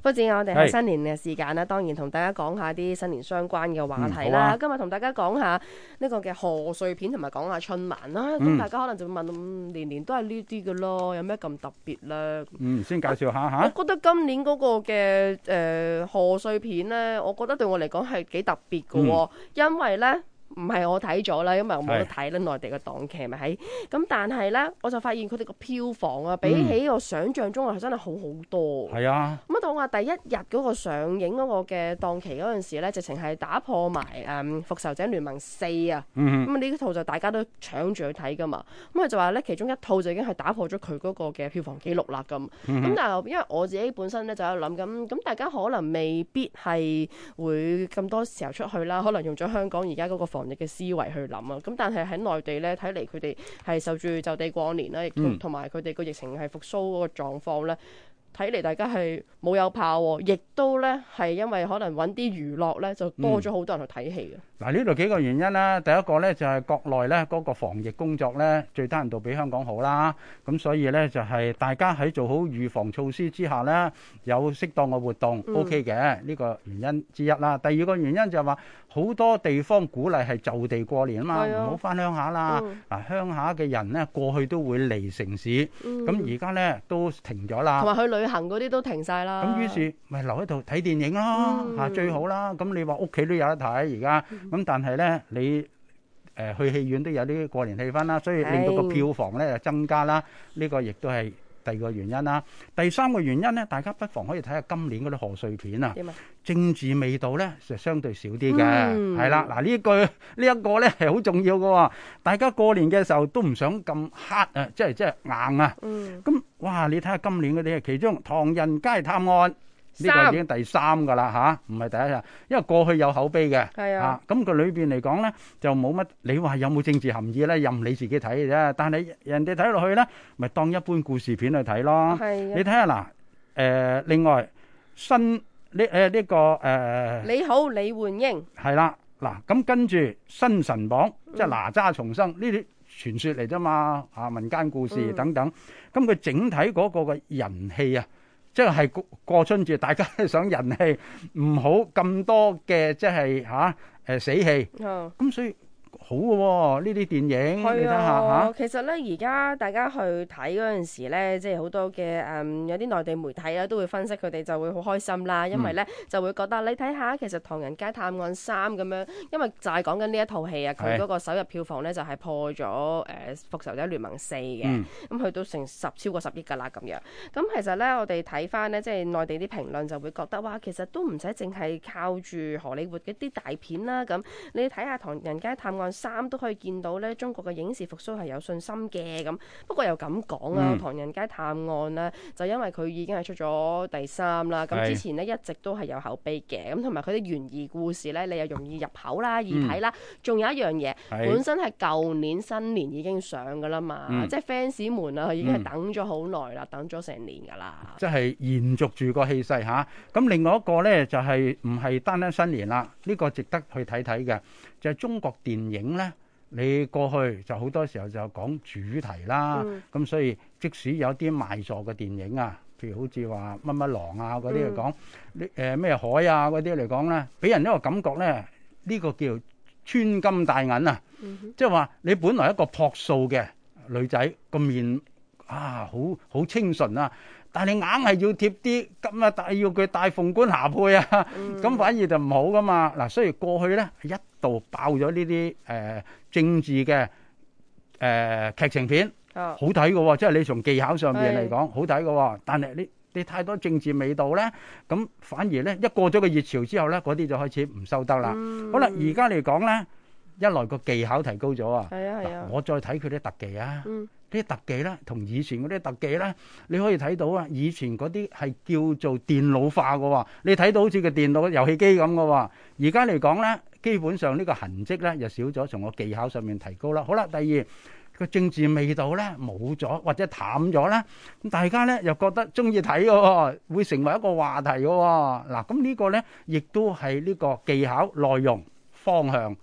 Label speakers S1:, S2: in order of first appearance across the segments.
S1: 不止我哋喺新年嘅時間啦，當然同大家講下啲新年相關嘅話題啦。今日同大家講下呢個嘅賀歲片，同埋講下春晚啦。咁大家可能就會問，年年都係呢啲嘅咯，有咩咁特別咧？
S2: 先介紹下嚇。
S1: 我覺得今年嗰個嘅賀歲片咧，我覺得對我嚟講係幾特別嘅喎，因為咧。唔係我睇咗啦，因為我冇得睇咧，內地嘅檔期咪喺咁，但係咧我就發現佢哋個票房啊，比起我想象中係真係好好多。
S2: 係啊，
S1: 咁啊到我第一日嗰個上映嗰個嘅檔期嗰陣時咧，直情係打破埋復仇者聯盟4啊。咁呢套就大家都搶住去睇噶嘛。咁佢就話咧，其中一套就已經係打破咗佢嗰個嘅票房紀錄啦咁。咁但係因為我自己本身咧就喺度諗咁大家可能未必係會咁多時候出去啦，可能用咗香港而家嗰個防疫嘅思維去諗啊，咁但係喺內地咧，睇嚟佢哋係受住就地過年啦，亦同埋佢哋個疫情係復甦嗰個狀況咧，睇嚟大家係冇有怕喎，亦都咧係因為可能揾啲娛樂咧，就多咗好多人去睇戲嘅。
S2: 嗱，呢度幾個原因啦，第一個咧就係國內咧嗰個防疫工作咧最低限度比香港好啦，咁所以咧就係大家喺做好預防措施之下咧，有適當嘅活動 OK 嘅，呢個原因之一啦。第二個原因就係話好多地方鼓勵係就地過年啊嘛，唔好翻鄉下啦。嗱，鄉下嘅人咧過去都會嚟城市，咁而家咧都停咗啦，
S1: 同埋去旅行嗰啲都停晒啦。
S2: 咁於是咪留喺度睇電影咯，嚇最好啦。咁你話屋企都有得睇而家。咁但係咧，你去戲院都有啲過年氣氛啦，所以令到個票房咧就增加啦。呢個亦都係第二個原因啦。第三個原因咧，大家不妨可以睇下今年嗰啲賀歲片啊，政治味道咧就相對少啲嘅，係啦。嗱，呢一個咧係好重要嘅喎。大家過年嘅時候都唔想咁黑啊，即係硬啊。咁哇，你睇下今年嗰啲，其中《唐人街探案》。呢個已經第3㗎啦嚇，唔係第一日，因為過去有口碑嘅，咁佢裏邊嚟講咧就冇乜，你話有冇政治含義咧，任你自己睇嘅啫。但係人哋睇落去咧，咪當一般故事片去睇咯。你睇下嗱，另外新呢
S1: 你好李煥英
S2: 係啦，嗱咁跟住新神榜即係哪吒重生呢啲傳說嚟啫嘛，民間故事等等，咁佢整體嗰個嘅人氣啊。即係過春節，大家都想人氣唔好咁多嘅，即係死氣。咁所以好嘅喎，呢啲電影你睇下。
S1: 其實咧，而家大家去睇嗰陣時咧，即係好多嘅有啲內地媒體咧都會分析佢哋就會好開心啦，因為咧就會覺得你睇下，其實《唐人街探案3》咁樣，因為就係講緊呢一套戲啊，佢嗰個首日票房咧就係破咗復仇者聯盟4嘅，咁去到超過10億㗎啦咁樣。咁其實咧，我哋睇翻咧，即係內地啲評論就會覺得哇，其實都唔使淨係靠住荷里活嘅啲大片啦。咁你睇下《唐人街探案3》都可以見到咧，中國嘅影視復甦係有信心嘅。咁不過又咁講啊，《唐人街探案》咧就因為佢已經係出咗第3啦。咁之前咧一直都係有口碑嘅。咁同埋佢啲懸疑故事咧，你又容易入口啦、易睇啦。仲有一樣嘢，本身係舊年新年已經上㗎啦嘛，即係 fans 們啊，已經係等咗好耐啦，等咗成年㗎啦。
S2: 即係延續住個氣勢嚇。咁另外一個咧就係唔係單單新年啦，呢個值得去睇睇嘅。就係中國電影咧，你過去就好多時候就講主題啦，咁所以即使有啲賣座嘅電影啊，譬如好似話乜乜狼啊嗰啲嚟講，咩海啊嗰啲嚟講咧，俾人一個感覺咧，呢個叫穿金戴銀啊，即係話你本來一個樸素嘅女仔個面好清純啊。但係你硬係要貼啲咁啊，要佢戴鳳冠霞帔啊，咁反而就唔好噶嘛。嗱，所以過去咧一度爆咗呢啲政治嘅劇情片，好睇嘅喎，即係你從技巧上面嚟講好睇嘅喎。但係你太多政治味道咧，咁反而咧一過咗個熱潮之後咧，嗰啲就開始唔收得啦。好啦，而家嚟講咧，一來個技巧提高咗啊，我再睇佢啲特技啊。啲特技咧，同以前嗰啲特技咧，你可以睇到啊！以前嗰啲係叫做電腦化嘅喎，你睇到好似個電腦遊戲機咁嘅喎。而家嚟講咧，基本上呢個痕跡咧又少咗，從個技巧上面提高啦。好啦，第二個政治味道咧冇咗或者淡咗咧，咁大家咧又覺得中意睇嘅喎，會成為一個話題嘅喎。嗱，咁呢個咧亦都係呢個技巧、內容、方向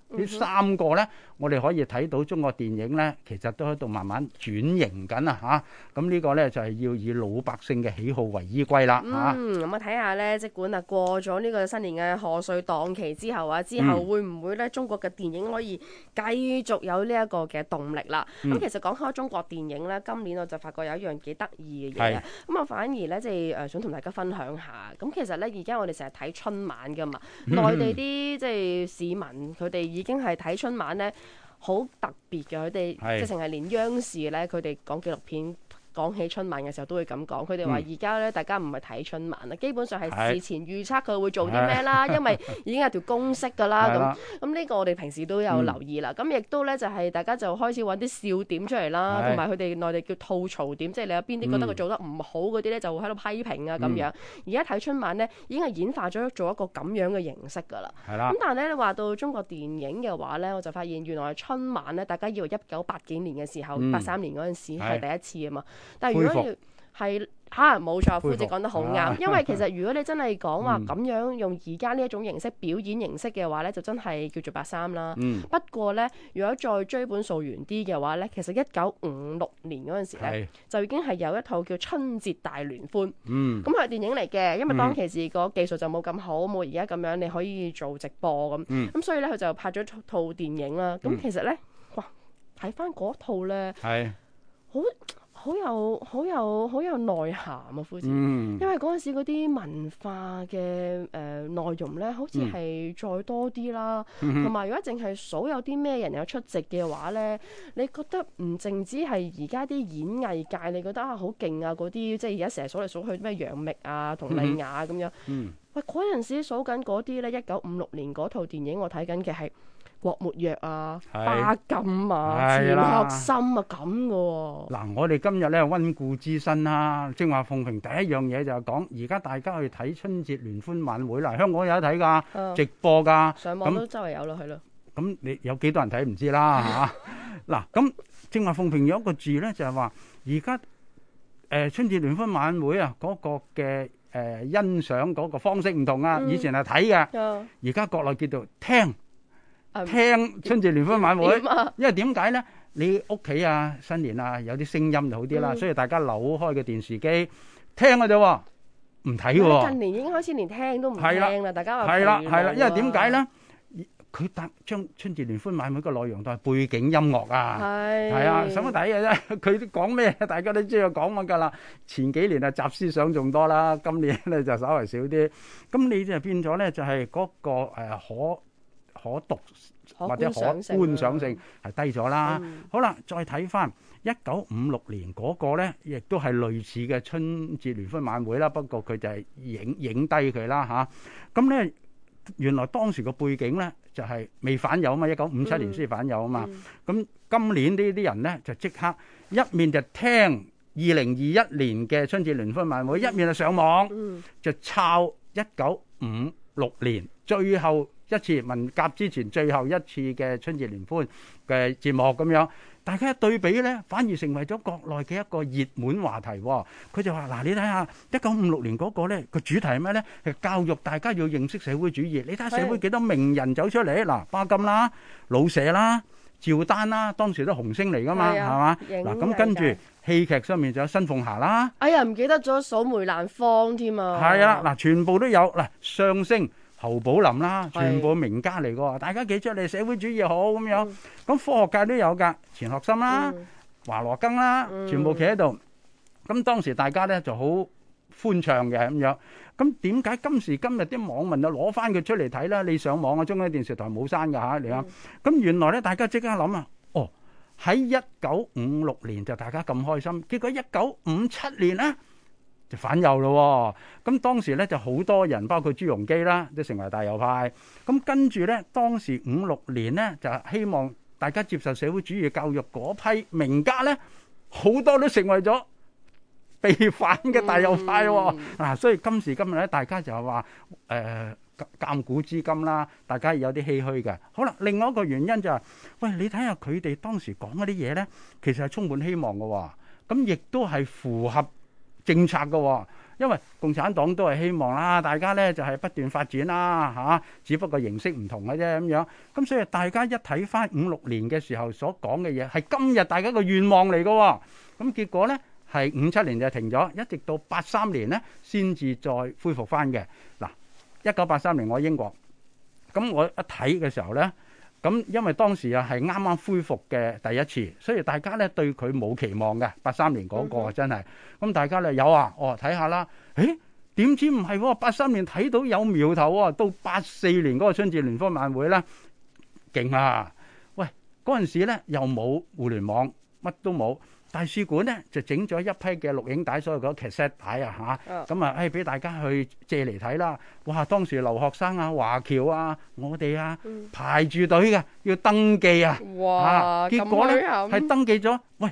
S2: 呢三個呢，我哋可以睇到中國電影呢，其實都喺度慢慢轉型緊啊嚇。咁呢個呢，就係要以老百姓嘅喜好為依歸啦嚇。
S1: 咁我睇下呢，即管過咗呢個新年嘅賀歲檔期之後之後會唔會呢？中國嘅電影可以繼續有呢一個嘅動力啦？咁其實講開中國電影呢，今年我就發覺有一樣幾得意嘅嘢啊。咁我反而呢，即係想同大家分享下。咁其實呢，而家我哋成日睇春晚㗎嘛，內地啲即係市民佢哋已經係睇春晚呢，好特別嘅。佢哋即係成日連央視呢，佢哋講紀錄片講起春晚嘅時候都會咁講。佢哋話而家呢，大家唔係睇春晚啦，基本上係事前預測佢會做啲咩啦，因為已經有條公式㗎啦。咁呢個我哋平時都有留意啦。咁亦都呢，就係大家就開始揾啲笑點出嚟啦，同埋佢哋內地叫吐槽點，即係你有邊啲覺得佢做得唔好嗰啲呢，就會喺度批評啊咁樣。而家睇春晚呢，已經係演化咗做一個咁樣嘅形式㗎啦。咁但係呢，你話到中國電影嘅話呢，我就發現原來春晚呢，大家以為1980幾年嘅時候，83年嗰陣時係第一次啊嘛。但係如果要係冇錯，夫子講得好啱。因為其實如果你真係講話咁樣用而家呢一種形式表演形式嘅話呢，就真係叫做83啦。不過呢，如果再追本溯源啲嘅話呢，其實1956年嗰陣時呢，就已經係有一套叫《春節大聯歡》。咁佢係電影嚟嘅，因為當其時個技術就冇咁好，冇而家咁樣你可以做直播咁。咁所以呢，佢就拍咗套電影啦。咁其實呢，哇，睇翻嗰套呢，好有內涵啊，夫子。因為嗰陣時嗰啲文化嘅內容呢，好似係再多啲啦。同埋如果淨係數有啲咩人有出席嘅話呢，你覺得唔淨止係而家啲演藝界，你覺得好勁啊嗰啲，即係而家成日數嚟數去咩楊冪啊、佟麗婭咁樣。喂，嗰陣時數緊嗰啲呢，1956年嗰套電影我睇緊嘅係郭沫若啊、巴金啊、錢學森啊咁嘅喎。
S2: 嗱，我哋今日咧溫故知新啦。正話鳳萍第一樣嘢就係講，而家大家去睇春節聯歡晚會啦，香港有得睇㗎，直播㗎，
S1: 上網都周圍有啦，係咯。
S2: 咁你有幾多人睇唔知啦嚇。嗱，咁正話鳳萍有一個字咧，就係話而家春節聯歡晚會啊嗰個嘅欣賞嗰個方式唔同啊。以前係睇嘅，而家國內叫做聽春節聯歡晚會。因為點解咧？你屋企啊新年啊有啲聲音就好啲啦，所以大家扭開個電視機聽嘅啫喎，唔睇喎。近
S1: 年已經開始連聽都唔聽啦，大家話
S2: 係啦，因為點解咧？佢將春節聯歡晚會個內容當係背景音樂啊，係啊，使乜睇嘅啫？佢講咩大家都知佢講乜㗎啦。前幾年啊集思想仲多啦，今年咧就稍為少啲。咁你就變咗咧就係嗰個可讀或者可觀賞性係低咗啦。好啦，再睇翻1956年嗰個咧，亦都係類似嘅春節聯歡晚會啦。不過佢就係影低佢啦嚇。咁咧原來當時個背景咧就係未反右啊嘛，1957年先反右啊嘛。咁今年呢啲人咧就即刻一面就聽2021年嘅春節聯歡晚會，一面就上網就抄1956年最後一次文革之前最後一次嘅春節聯歡嘅節目咁樣，大家一對比咧，反而成為咗國內嘅一個熱門話題。佢就話：嗱，你睇下1956年嗰個咧個主題係咩咧？係教育大家要認識社會主義。你睇下社會幾多名人走出嚟？嗱，巴金啦、老舍啦、趙丹啦，當時都紅星嚟噶嘛，係嘛？嗱，咁跟住戲劇上面就有新鳳霞啦。
S1: 哎呀，唔記得咗數梅蘭芳添啊！
S2: 係啊，嗱，全部都有嗱，相聲。侯寶林啦，全部名家嚟㗎，大家記出嚟社會主義好咁樣。咁科學界都有㗎，錢學森啦、華羅庚啦，全部企喺度。咁當時大家咧就好歡暢嘅咁樣。咁點解今時今日啲網民就攞翻佢出嚟睇啦？你上網啊，中央電視台冇刪㗎嚇，你啊。咁原來咧，大家即刻諗啊，喺1956年就大家咁開心，結果1957年咧，就反右咯喎。咁當時咧就好多人，包括朱鎔基啦，都成為大右派。咁跟住咧，當時56年咧就希望大家接受社會主義教育嗰批名家咧，好多都成為咗被反嘅大右派喎。所以今時今日咧，大家就係話鑑古知今啦，大家有啲唏噓嘅。好啦，另外一個原因就係，喂，你睇下佢哋當時講嗰啲嘢咧，其實係充滿希望嘅喎。咁亦都係符合政策嘅喎， 因為共產黨都係希望啦，大家咧就係不斷發展啦嚇，只不過形式唔同嘅啫咁樣。咁所以大家一睇翻56年嘅時候所講嘅嘢，係今日大家個願望嚟嘅喎。咁結果咧係57年就停咗，一直到83年咧先至再恢復翻嘅。嗱，1983年我喺英國，咁我一睇嘅時候咧。咁因為當時啊係啱啱恢復嘅第一次，所以大家咧對佢冇期望嘅。83年嗰個真係，咁大家咧有啊，睇下啦。誒點知唔係喎？83年睇到有苗頭喎，到84年嗰個春節聯歡晚會咧，勁啊！喂，嗰陣時咧又冇互聯網，乜都冇。大使館咧就整咗一批嘅錄影帶，所謂嗰 cassette 帶啊嚇，咁啊俾大家去借嚟睇啦。哇！當時留學生啊、華僑啊、我哋啊排住隊嘅，要登記啊。
S1: 哇！
S2: 結果咧係登記咗。喂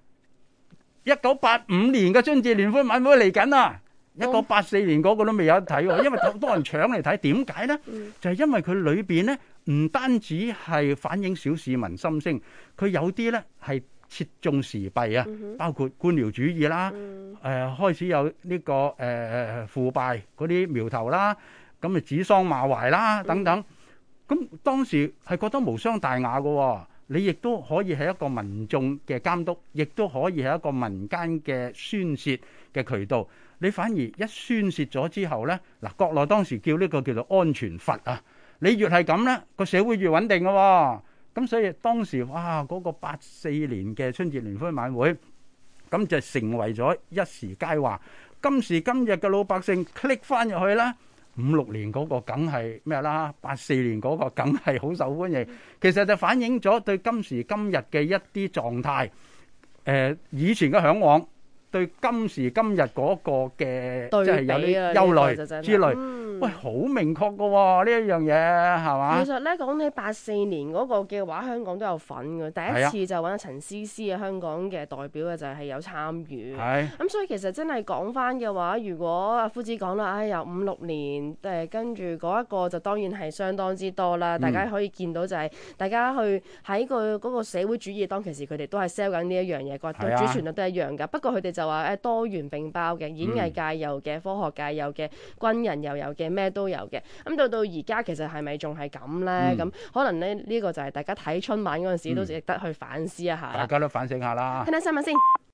S2: ，1985年嘅春節聯歡晚會嚟緊啊！1984年嗰個都未有得睇喎，因為好多人搶嚟睇。點解咧？就係因為佢裏邊咧唔單止係反映小市民心聲，佢有啲咧係切中時弊啊，包括官僚主義啦，開始有呢個腐敗嗰啲苗頭啦，咁啊指桑罵槐啦等等。咁當時係覺得無傷大雅嘅，你亦都可以係一個民眾嘅監督，亦都可以係一個民間嘅宣泄嘅渠道。你反而一宣泄咗之後呢，嗱，國內當時叫呢個叫做安全閥啊，你越係咁呢，個社會越穩定嘅喎。咁所以當時哇，嗰個84年嘅春節聯歡晚會，咁就成為咗一時佳話。今時今日嘅老百姓 click 翻入去啦，56年嗰個梗係咩啦，84年嗰個梗係好受歡迎。其實就反映咗對今時今日嘅一啲狀態，以前嘅嚮往，對今時今日嗰個嘅即係有啲憂慮之類。喂，好明確㗎喎，呢一樣嘢係嘛？
S1: 其實咧講起84年嗰個嘅話，香港都有份嘅。第一次就揾阿陳思思啊，香港嘅代表嘅就係有參與。咁所以其實真係講翻嘅話，如果阿夫子講啦，由56年跟住嗰一個就當然係相當之多啦。大家可以見到就係大家去喺嗰個社會主義當其時，佢哋都係 sell 緊呢一樣嘢，個主旋律都係一樣㗎。不過佢哋就話多元並包嘅，演藝界有嘅，科學界有嘅，軍人又有嘅。咩都有嘅，咁到而家其實係咪仲係咁呢？咁可能呢個就係大家睇春晚嗰陣時都值得去反思一下。
S2: 大家都反省下啦。
S1: 聽聽新聞先。